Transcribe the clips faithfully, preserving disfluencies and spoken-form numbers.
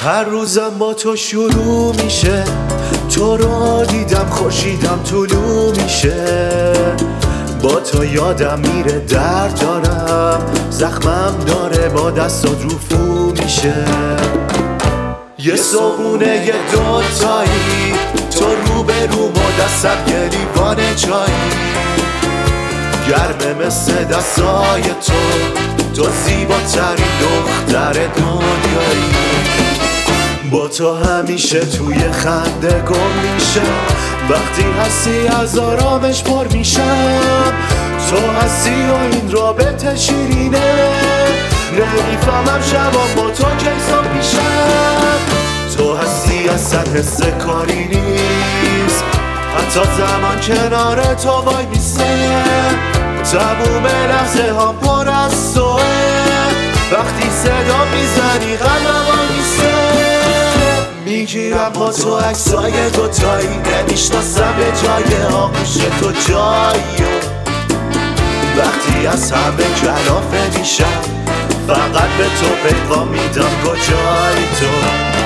هر روزم با تو شروع میشه، تو رو دیدم خورشیدم طلوع میشه. با تو یادم میره درد دارم، زخمم داره با دستات رفو میشه. یه صبحونه یه دوتایی، تو رو به رو با دستم یه لیوان چایی. گرمه مثل دستای تو، تو زیباترین دختر دنیایی. با تو همیشه توی خنده گم میشه، وقتی هستی از آرامش پر میشم. تو هستی و این رابطه شیرینه، نمیفهمم شبام با تو کی صبح میشم. تو هستی اصلا حس کاری نیست، حتی زمان کنار تو وای میسته. تموم لحظه هم پر از توه، وقتی صدا میزنی قلبم وای میسته. میگیرم با تو عکسای دوتایی، نمیشناسم به جای آغوش تو جایی. وقتی از همه کلافه میشم، فقط به تو پیغام میدم کجایی تو.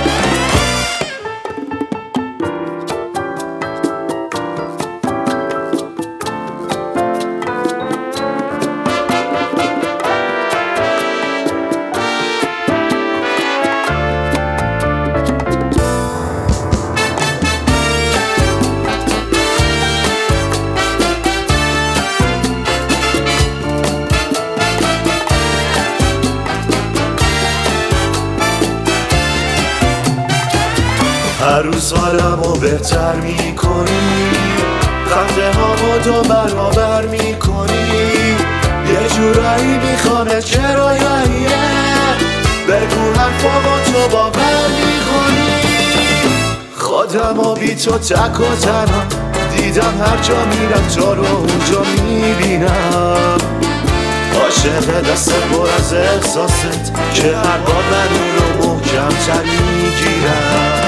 هر روز حالمو بهتر میکنی، خنده هامو دو برابر میکنی. یه جورایی میخوامت چراییه، بگو حرفامو تو باور میکنی. خودمو بی تو تک و تنها دیدم، هر جا میرم تو رو اونجا میبینم. عاشق دست پر از احساست که هر بار من اون رو محکم تر میگیرم.